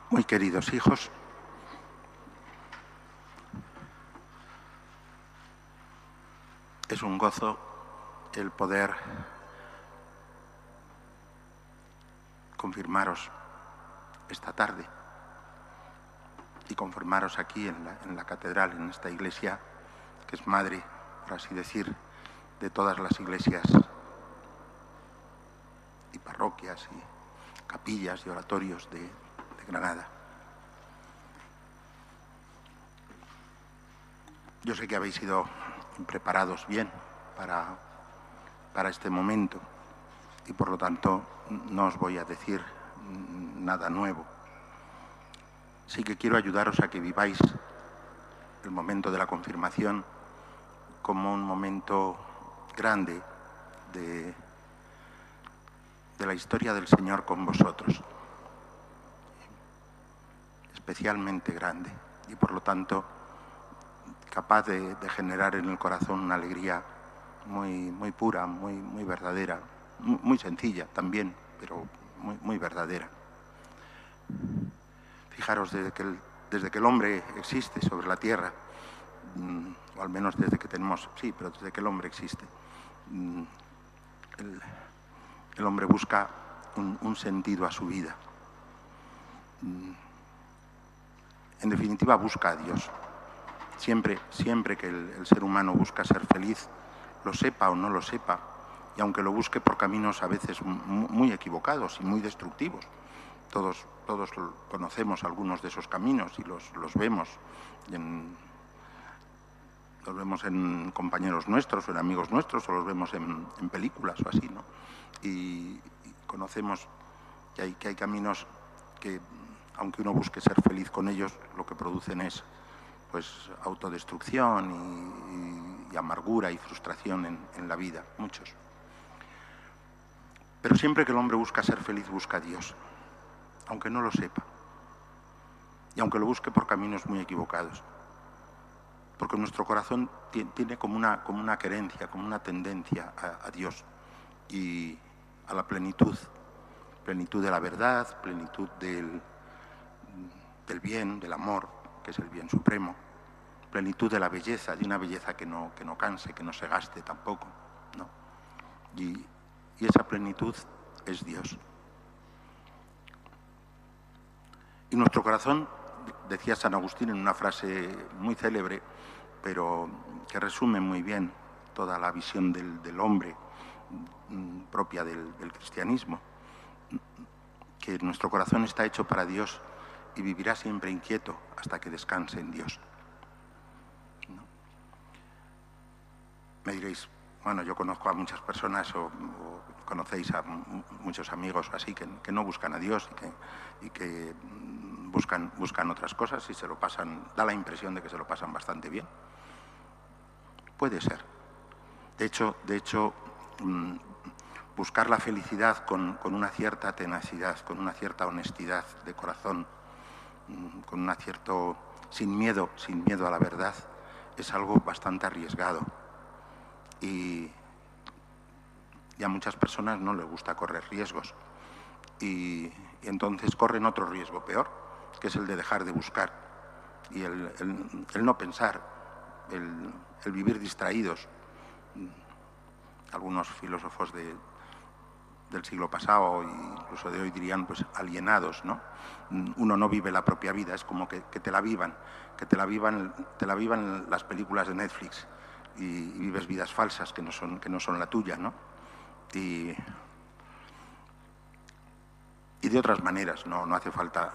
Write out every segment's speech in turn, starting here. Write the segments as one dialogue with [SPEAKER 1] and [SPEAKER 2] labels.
[SPEAKER 1] Muy queridos hijos, es un gozo el poder confirmaros esta tarde y confirmaros aquí en la catedral, en esta iglesia que es madre, por así decir, de todas las iglesias y parroquias y capillas y oratorios de Granada. Yo sé que habéis sido preparados bien para este momento y por lo tanto no os voy a decir nada nuevo. Sí que quiero ayudaros a que viváis el momento de la confirmación como un momento grande de la historia del Señor con vosotros, especialmente grande y por lo tanto capaz de generar en el corazón una alegría muy pura, muy verdadera, muy sencilla también, pero muy verdadera. Fijaros, desde que el hombre existe sobre la tierra, o al menos desde que tenemos, sí, pero desde que el hombre existe, el hombre busca un sentido a su vida. En definitiva, busca a Dios. Siempre que el ser humano busca ser feliz, lo sepa o no lo sepa, y aunque lo busque por caminos a veces muy equivocados y muy destructivos, todos conocemos algunos de esos caminos y los vemos en compañeros nuestros o en amigos nuestros, o los vemos en películas o así, ¿no? Y conocemos que hay caminos que, aunque uno busque ser feliz con ellos, lo que producen es pues autodestrucción y amargura y frustración en la vida, muchos. Pero siempre que el hombre busca ser feliz, busca a Dios, aunque no lo sepa, y aunque lo busque por caminos muy equivocados, porque nuestro corazón tiene como una querencia, como una tendencia a Dios y a la plenitud de la verdad, plenitud del bien, del amor, que es el bien supremo, plenitud de la belleza, de una belleza que no canse, que no se gaste tampoco, ¿no? Y esa plenitud es Dios. Y nuestro corazón, decía San Agustín en una frase muy célebre, pero que resume muy bien toda la visión del hombre propia del cristianismo, que nuestro corazón está hecho para Dios y vivirá siempre inquieto hasta que descanse en Dios. ¿No? Me diréis, bueno, yo conozco a muchas personas o conocéis a muchos amigos así que no buscan a Dios y que buscan otras cosas y se lo pasan, da la impresión de que se lo pasan bastante bien. Puede ser. De hecho, buscar la felicidad con una cierta tenacidad, con una cierta honestidad de corazón, con un cierto sin miedo a la verdad, es algo bastante arriesgado. Y a muchas personas no les gusta correr riesgos. Y entonces corren otro riesgo peor, que es el de dejar de buscar y el no pensar, el vivir distraídos. Algunos filósofos del siglo pasado e incluso de hoy dirían pues alienados, ¿no? Uno no vive la propia vida, es como que te la vivan las películas de Netflix y vives vidas falsas que no son la tuya, ¿no? Y de otras maneras, no hacen falta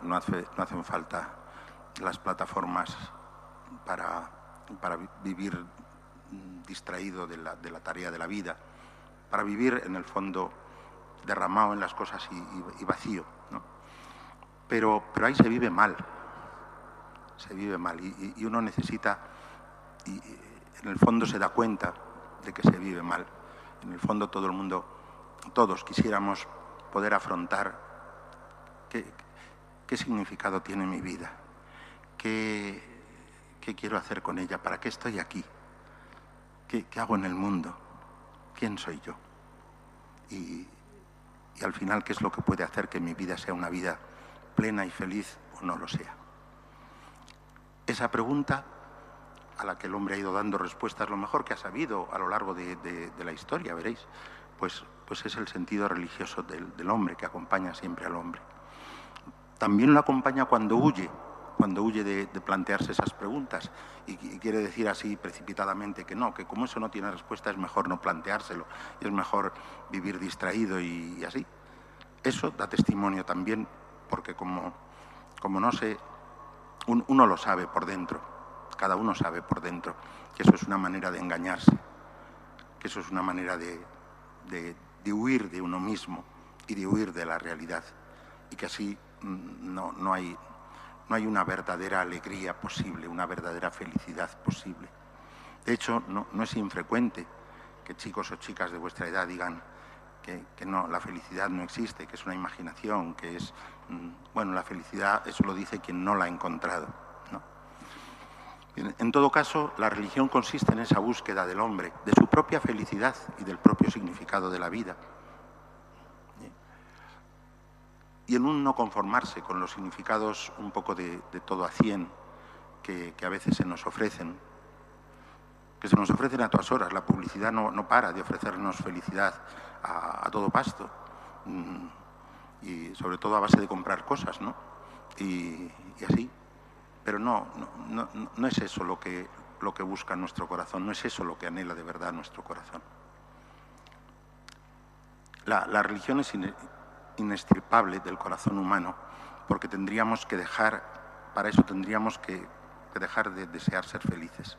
[SPEAKER 1] las plataformas para vivir distraído de la tarea de la vida, para vivir en el fondo derramado en las cosas y vacío, ¿no? Pero ahí se vive mal y uno necesita, y en el fondo se da cuenta de que se vive mal. En el fondo todos quisiéramos poder afrontar qué significado tiene mi vida, qué quiero hacer con ella, para qué estoy aquí, qué hago en el mundo, quién soy yo y al final qué es lo que puede hacer que mi vida sea una vida plena y feliz no lo sea. Esa pregunta, a la que el hombre ha ido dando respuestas lo mejor que ha sabido a lo largo de la historia, veréis, pues es el sentido religioso del hombre, que acompaña siempre al hombre. También lo acompaña cuando huye de plantearse esas preguntas y quiere decir así precipitadamente que no, que como eso no tiene respuesta es mejor no planteárselo y es mejor vivir distraído y así. Eso da testimonio también, porque como no sé, uno lo sabe por dentro, cada uno sabe por dentro que eso es una manera de engañarse, que eso es una manera de huir de uno mismo y de huir de la realidad, y que así no hay una verdadera alegría posible, una verdadera felicidad posible. De hecho, no es infrecuente que chicos o chicas de vuestra edad digan que no, la felicidad no existe, que es una imaginación, que es, bueno, la felicidad, eso lo dice quien no la ha encontrado, ¿no? En todo caso, la religión consiste en esa búsqueda del hombre, de su propia felicidad y del propio significado de la vida. Y en un no conformarse con los significados un poco de todo a 100 que a veces se nos ofrecen, a todas horas. La publicidad no para de ofrecernos felicidad a todo pasto, y sobre todo a base de comprar cosas, ¿no? Y así. Pero no es eso lo que busca nuestro corazón, no es eso lo que anhela de verdad nuestro corazón. La religión es inextirpable del corazón humano, porque tendríamos que dejar de desear ser felices.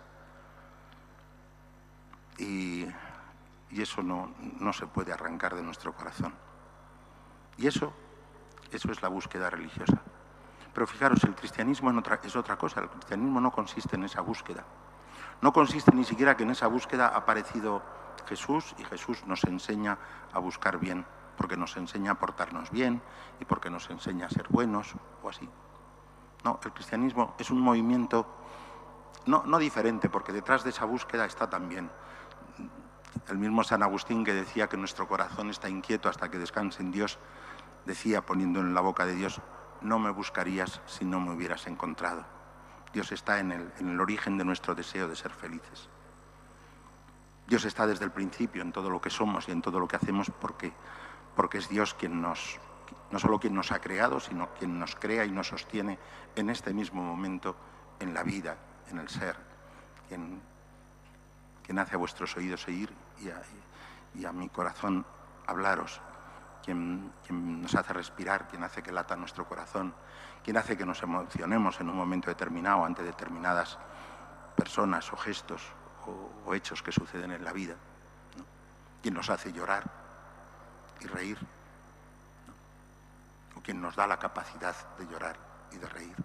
[SPEAKER 1] Y eso no se puede arrancar de nuestro corazón. Y eso es la búsqueda religiosa. Pero fijaros, el cristianismo es otra cosa. El cristianismo no consiste en esa búsqueda. No consiste ni siquiera que en esa búsqueda ha aparecido Jesús y Jesús nos enseña a buscar bien, porque nos enseña a portarnos bien y porque nos enseña a ser buenos o así. No, el cristianismo es un movimiento no diferente, porque detrás de esa búsqueda está también el mismo San Agustín, que decía que nuestro corazón está inquieto hasta que descanse en Dios, decía, poniéndolo en la boca de Dios: no me buscarías si no me hubieras encontrado. Dios está en el origen de nuestro deseo de ser felices. Dios está desde el principio en todo lo que somos y en todo lo que hacemos, porque es Dios quien no solo quien nos ha creado, sino quien nos crea y nos sostiene en este mismo momento, en la vida, en el ser, quien hace a vuestros oídos oír y a mi corazón hablaros, quien nos hace respirar, quien hace que lata nuestro corazón, quien hace que nos emocionemos en un momento determinado ante determinadas personas o gestos o hechos que suceden en la vida, ¿no? Quien nos hace llorar y reír, ¿no? O quien nos da la capacidad de llorar y de reír.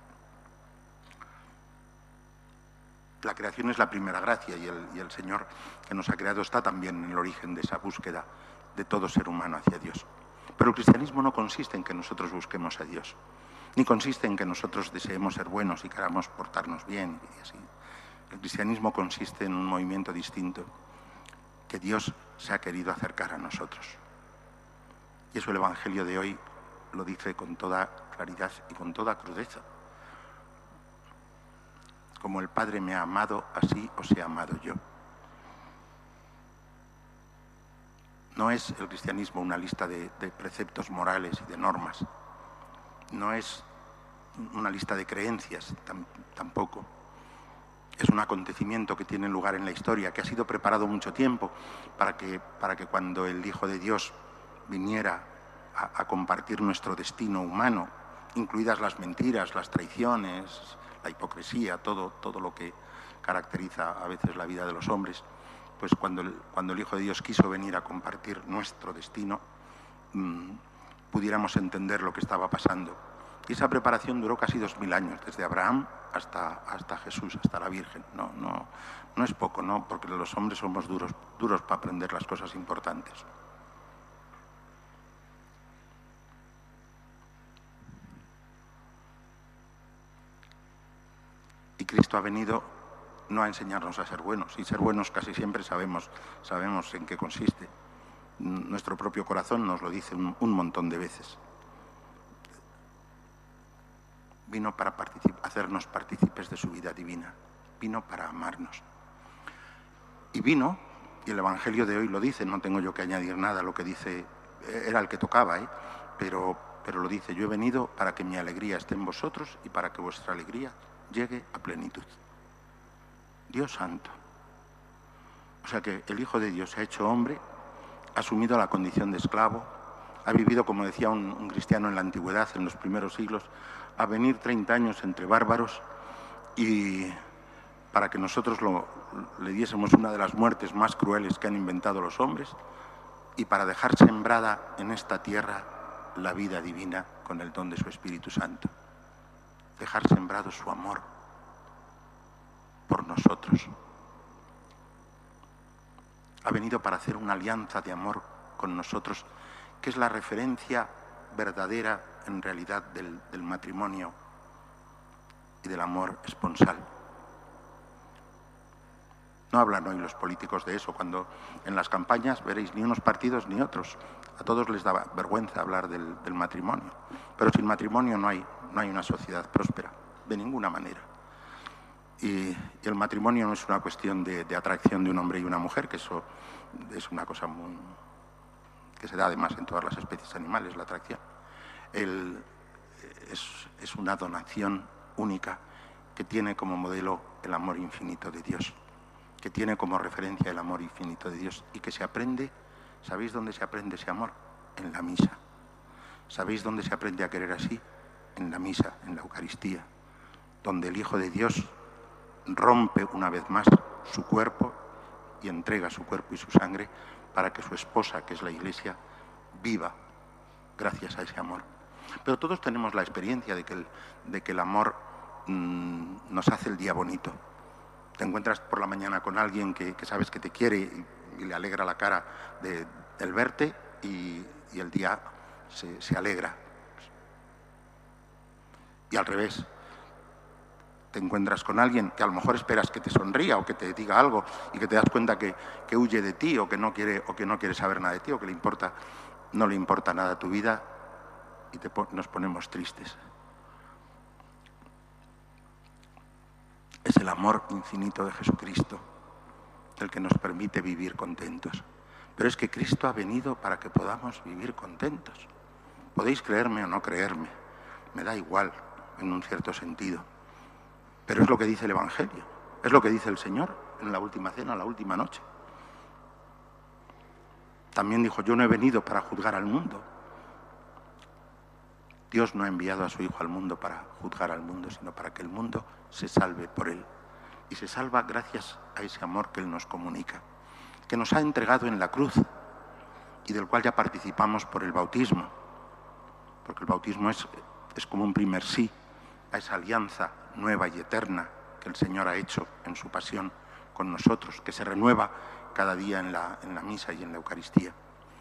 [SPEAKER 1] La creación es la primera gracia y el Señor que nos ha creado está también en el origen de esa búsqueda de todo ser humano hacia Dios. Pero el cristianismo no consiste en que nosotros busquemos a Dios, ni consiste en que nosotros deseemos ser buenos y queramos portarnos bien y así. El cristianismo consiste en un movimiento distinto, que Dios se ha querido acercar a nosotros. Y eso el Evangelio de hoy lo dice con toda claridad y con toda crudeza. Como el Padre me ha amado, así os he amado yo. No es el cristianismo una lista de preceptos morales y de normas. No es una lista de creencias, tampoco. Es un acontecimiento que tiene lugar en la historia, que ha sido preparado mucho tiempo para que cuando el Hijo de Dios viniera a compartir nuestro destino humano, incluidas las mentiras, las traiciones, la hipocresía, todo lo que caracteriza a veces la vida de los hombres, pues cuando el Hijo de Dios quiso venir a compartir nuestro destino, pudiéramos entender lo que estaba pasando. Y esa preparación duró casi 2000 años, desde Abraham hasta Jesús, hasta la Virgen. No es poco, ¿no? Porque los hombres somos duros para aprender las cosas importantes. Y Cristo ha venido no a enseñarnos a ser buenos, y ser buenos casi siempre sabemos en qué consiste. Nuestro propio corazón nos lo dice un montón de veces. vino para hacernos partícipes de su vida divina, vino para amarnos. Y vino, y el Evangelio de hoy lo dice, no tengo yo que añadir nada a lo que dice, era el que tocaba, pero lo dice: yo he venido para que mi alegría esté en vosotros y para que vuestra alegría llegue a plenitud. Dios santo. O sea que el Hijo de Dios se ha hecho hombre, ha asumido la condición de esclavo, ha vivido, como decía un cristiano en la antigüedad, en los primeros siglos, a venir 30 años entre bárbaros y para que nosotros le diésemos una de las muertes más crueles que han inventado los hombres y para dejar sembrada en esta tierra la vida divina con el don de su Espíritu Santo. Dejar sembrado su amor por nosotros. Ha venido para hacer una alianza de amor con nosotros, que es la referencia verdadera, en realidad, del matrimonio y del amor esponsal. No hablan hoy los políticos de eso, cuando en las campañas veréis ni unos partidos ni otros. A todos les da vergüenza hablar del matrimonio. Pero sin matrimonio no hay una sociedad próspera, de ninguna manera. Y el matrimonio no es una cuestión de atracción de un hombre y una mujer, que eso es una cosa que se da además en todas las especies animales, la atracción. Es una donación única que tiene como modelo el amor infinito de Dios, que tiene como referencia el amor infinito de Dios y que se aprende. ¿Sabéis dónde se aprende ese amor? En la misa. ¿Sabéis dónde se aprende a querer así? En la misa, en la Eucaristía, donde el Hijo de Dios rompe una vez más su cuerpo y entrega su cuerpo y su sangre para que su esposa, que es la Iglesia, viva gracias a ese amor. Pero todos tenemos la experiencia de que el amor nos hace el día bonito. Te encuentras por la mañana con alguien que sabes que te quiere y le alegra la cara el verte y el día se alegra. Y al revés, te encuentras con alguien que a lo mejor esperas que te sonría o que te diga algo y que te das cuenta que huye de ti o que no quiere saber nada de ti o que no le importa nada tu vida y nos ponemos tristes. Es el amor infinito de Jesucristo el que nos permite vivir contentos. Pero es que Cristo ha venido para que podamos vivir contentos. Podéis creerme o no creerme, me da igual en un cierto sentido. Pero es lo que dice el Evangelio, es lo que dice el Señor en la última cena, la última noche. También dijo: yo no he venido para juzgar al mundo. Dios no ha enviado a su Hijo al mundo para juzgar al mundo, sino para que el mundo se salve por Él. Y se salva gracias a ese amor que Él nos comunica, que nos ha entregado en la cruz y del cual ya participamos por el bautismo. Porque el bautismo es como un primer sí a esa alianza nueva y eterna que el Señor ha hecho en su pasión con nosotros, que se renueva cada día en la misa y en la Eucaristía.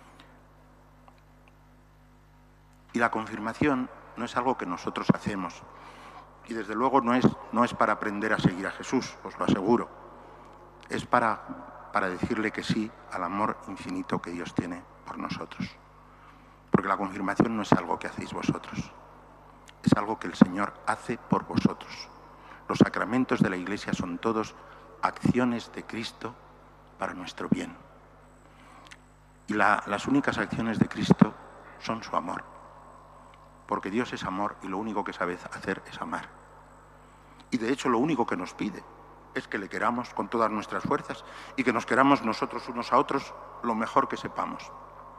[SPEAKER 1] Y la confirmación no es algo que nosotros hacemos. Y desde luego no es para aprender a seguir a Jesús, os lo aseguro. Es para decirle que sí al amor infinito que Dios tiene por nosotros. Porque la confirmación no es algo que hacéis vosotros. Es algo que el Señor hace por vosotros. Los sacramentos de la Iglesia son todos acciones de Cristo para nuestro bien. Y las únicas acciones de Cristo son su amor. Porque Dios es amor y lo único que sabe hacer es amar. Y de hecho lo único que nos pide es que le queramos con todas nuestras fuerzas y que nos queramos nosotros unos a otros lo mejor que sepamos.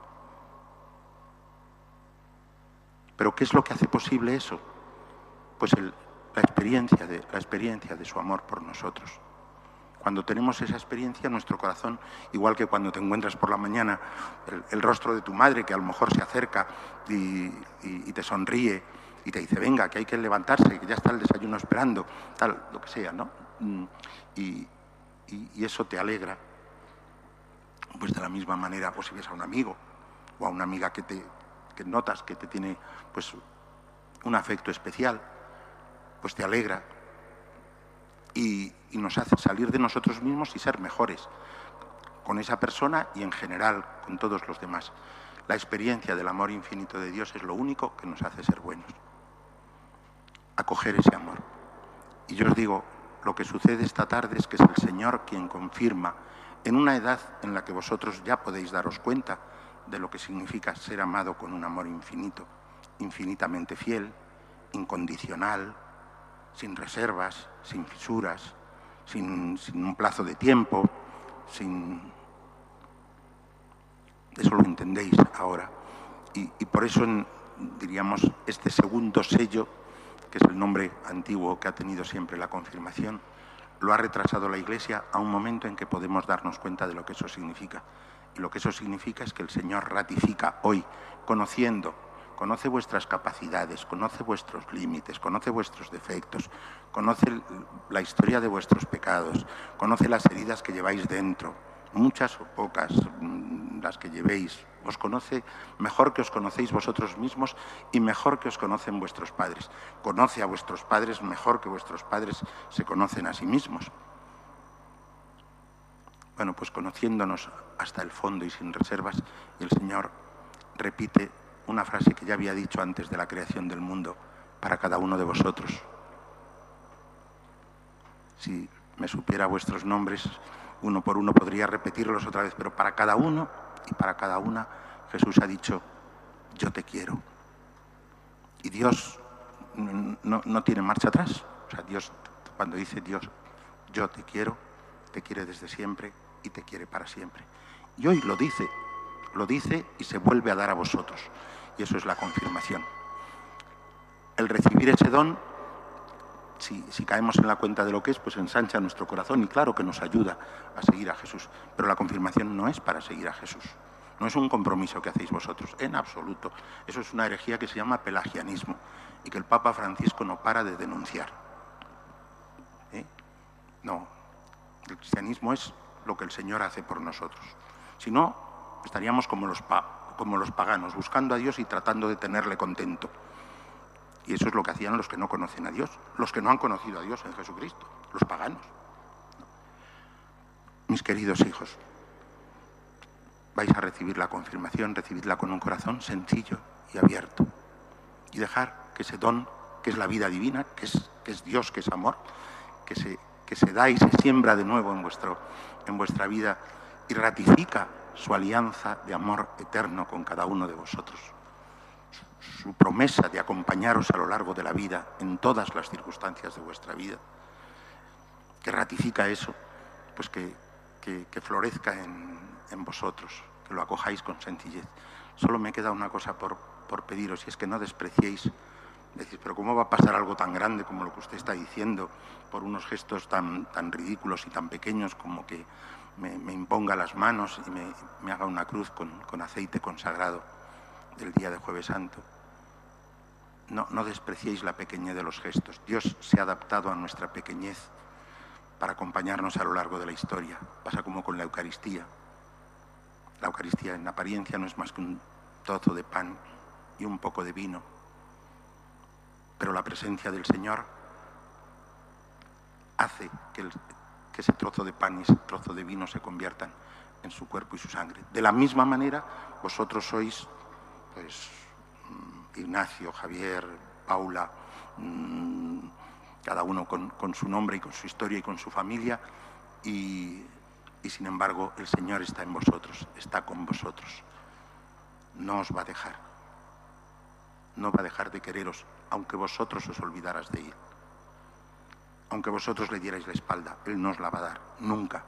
[SPEAKER 1] ¿Pero qué es lo que hace posible eso? Pues la experiencia de su amor por nosotros. Cuando tenemos esa experiencia, nuestro corazón, igual que cuando te encuentras por la mañana el rostro de tu madre, que a lo mejor se acerca y te sonríe y te dice: venga, que hay que levantarse, que ya está el desayuno esperando, tal, lo que sea, ¿no? Y eso te alegra. Pues de la misma manera, pues si ves a un amigo o a una amiga que notas que te tiene pues un afecto especial, pues te alegra y nos hace salir de nosotros mismos y ser mejores con esa persona y en general con todos los demás. La experiencia del amor infinito de Dios es lo único que nos hace ser buenos. acoger ese amor. Y yo os digo, lo que sucede esta tarde es que es el Señor quien confirma, en una edad en la que vosotros ya podéis daros cuenta de lo que significa ser amado con un amor infinito, infinitamente fiel, incondicional, sin reservas, sin fisuras, sin un plazo de tiempo, Eso lo entendéis ahora. Y por eso, diríamos, este segundo sello, que es el nombre antiguo que ha tenido siempre la confirmación, lo ha retrasado la Iglesia a un momento en que podemos darnos cuenta de lo que eso significa. Y lo que eso significa es que el Señor ratifica hoy, conoce vuestras capacidades, conoce vuestros límites, conoce vuestros defectos, conoce la historia de vuestros pecados, conoce las heridas que lleváis dentro, muchas o pocas, las que llevéis. Os conoce mejor que os conocéis vosotros mismos y mejor que os conocen vuestros padres. Conoce a vuestros padres mejor que vuestros padres se conocen a sí mismos. Bueno, pues conociéndonos hasta el fondo y sin reservas, el Señor repite una frase que ya había dicho antes de la creación del mundo para cada uno de vosotros. Si me supiera vuestros nombres, uno por uno podría repetirlos otra vez, pero para cada uno y para cada una Jesús ha dicho, yo te quiero. Y Dios no tiene marcha atrás. O sea, Dios, cuando dice Dios, yo te quiere desde siempre y te quiere para siempre. Y hoy lo dice y se vuelve a dar a vosotros. Y eso es la confirmación. El recibir ese don, si caemos en la cuenta de lo que es, pues ensancha nuestro corazón y claro que nos ayuda a seguir a Jesús. Pero la confirmación no es para seguir a Jesús. No es un compromiso que hacéis vosotros, en absoluto. Eso es una herejía que se llama pelagianismo y que el Papa Francisco no para de denunciar. No, el cristianismo es lo que el Señor hace por nosotros. Si no, estaríamos como los paganos, buscando a Dios y tratando de tenerle contento. Y eso es lo que hacían los que no conocen a Dios, los que no han conocido a Dios en Jesucristo, los paganos. Mis queridos hijos, vais a recibir la confirmación, recibidla con un corazón sencillo y abierto. Y dejar que ese don, que es la vida divina, que es Dios, que es amor, que se da y se siembra de nuevo en vuestra vida y ratifica su alianza de amor eterno con cada uno de vosotros. Su promesa de acompañaros a lo largo de la vida, en todas las circunstancias de vuestra vida, que ratifica eso, pues que florezca en vosotros, que lo acojáis con sencillez. Solo me queda una cosa por pediros, y es que no despreciéis. Decís, pero ¿cómo va a pasar algo tan grande como lo que usted está diciendo por unos gestos tan ridículos y tan pequeños como que me imponga las manos y me haga una cruz con aceite consagrado del día de Jueves Santo? No despreciéis la pequeñez de los gestos. Dios se ha adaptado a nuestra pequeñez para acompañarnos a lo largo de la historia. Pasa como con la Eucaristía. La Eucaristía en apariencia no es más que un trozo de pan y un poco de vino. Pero la presencia del Señor hace que ese trozo de pan y ese trozo de vino se conviertan en su cuerpo y su sangre. De la misma manera, vosotros sois, pues, Ignacio, Javier, Paula, cada uno con su nombre y con su historia y con su familia, y sin embargo el Señor está en vosotros, está con vosotros. No os va a dejar. No va a dejar de quereros, aunque vosotros os olvidaras de Él. Aunque vosotros le dierais la espalda, Él no os la va a dar, nunca.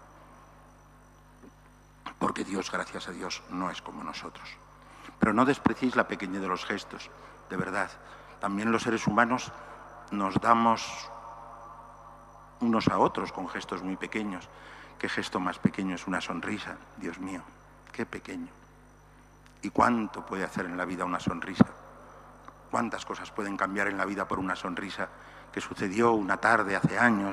[SPEAKER 1] Porque Dios, gracias a Dios, no es como nosotros. Pero no despreciéis la pequeñez de los gestos, de verdad. También los seres humanos nos damos unos a otros con gestos muy pequeños. ¿Qué gesto más pequeño es una sonrisa? Dios mío, qué pequeño. ¿Y cuánto puede hacer en la vida una sonrisa? ¿Cuántas cosas pueden cambiar en la vida por una sonrisa que sucedió una tarde hace años?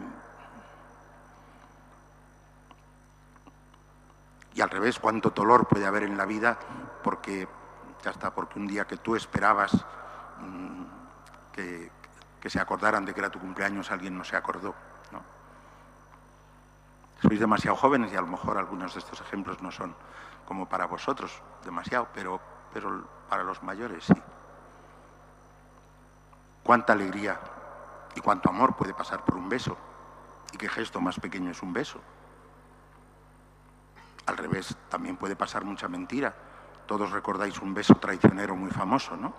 [SPEAKER 1] Y al revés, cuánto dolor puede haber en la vida porque un día que tú esperabas que se acordaran de que era tu cumpleaños, alguien no se acordó, ¿no? Sois demasiado jóvenes y a lo mejor algunos de estos ejemplos no son como para vosotros demasiado, pero para los mayores sí. cuánta alegría y cuánto amor puede pasar por un beso, y qué gesto más pequeño es un beso. Al revés, también puede pasar mucha mentira. Todos recordáis un beso traicionero muy famoso, ¿no?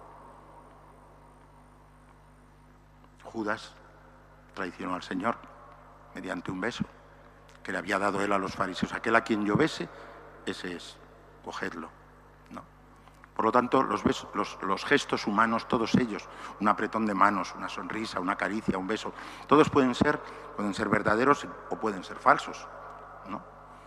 [SPEAKER 1] Judas traicionó al Señor mediante un beso que le había dado él a los fariseos. Aquel a quien yo bese, ese es, cogedlo, ¿no? Por lo tanto, los gestos humanos, todos ellos, un apretón de manos, una sonrisa, una caricia, un beso, todos pueden ser verdaderos o pueden ser falsos, ¿no?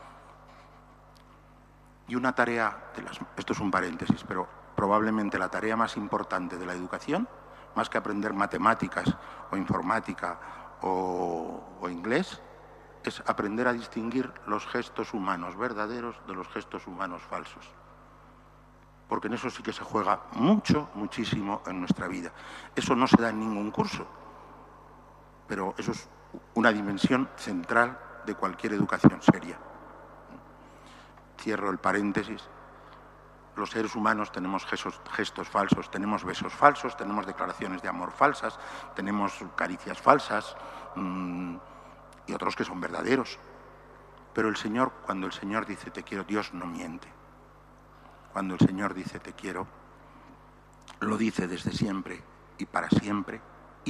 [SPEAKER 1] Y una tarea, esto es un paréntesis, pero probablemente la tarea más importante de la educación, más que aprender matemáticas o informática o inglés, es aprender a distinguir los gestos humanos verdaderos de los gestos humanos falsos. Porque en eso sí que se juega mucho, muchísimo en nuestra vida. Eso no se da en ningún curso, pero eso es una dimensión central de cualquier educación seria. Cierro el paréntesis. Los seres humanos tenemos gestos falsos, tenemos besos falsos, tenemos declaraciones de amor falsas, tenemos caricias falsas y otros que son verdaderos. Pero el Señor, cuando el Señor dice te quiero, Dios no miente. Cuando el Señor dice te quiero, lo dice desde siempre y para siempre,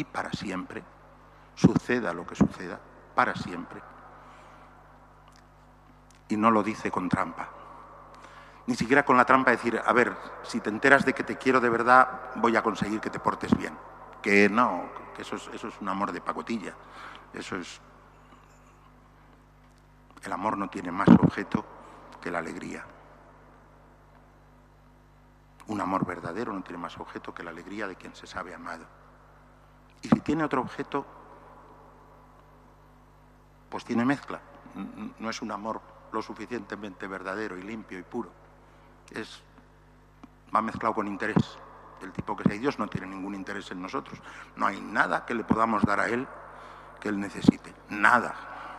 [SPEAKER 1] suceda lo que suceda, para siempre. Y no lo dice con trampa. Ni siquiera con la trampa de decir, a ver, si te enteras de que te quiero de verdad, voy a conseguir que te portes bien. Que no, que eso es un amor de pacotilla. Eso es... El amor no tiene más objeto que la alegría. Un amor verdadero no tiene más objeto que la alegría de quien se sabe amado. Y si tiene otro objeto, pues tiene mezcla. No es un amor lo suficientemente verdadero y limpio y puro. Va mezclado con interés, del tipo que sea. Y Dios no tiene ningún interés en nosotros. No hay nada que le podamos dar a Él que Él necesite. Nada.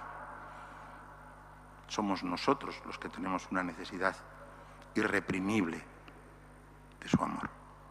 [SPEAKER 1] Somos nosotros los que tenemos una necesidad irreprimible de su amor.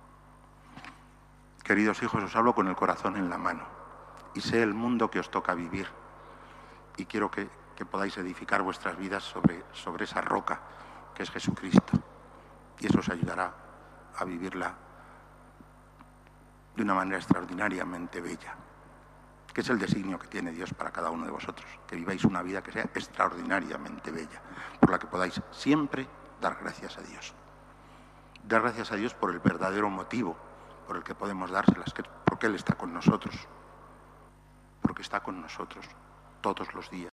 [SPEAKER 1] Queridos hijos, os hablo con el corazón en la mano y sé el mundo que os toca vivir y quiero que podáis edificar vuestras vidas sobre esa roca que es Jesucristo y eso os ayudará a vivirla de una manera extraordinariamente bella, que es el designio que tiene Dios para cada uno de vosotros, que viváis una vida que sea extraordinariamente bella, por la que podáis siempre dar gracias a Dios. Dar gracias a Dios por el verdadero motivo por el que podemos dárselas, que es porque Él está con nosotros, porque está con nosotros todos los días.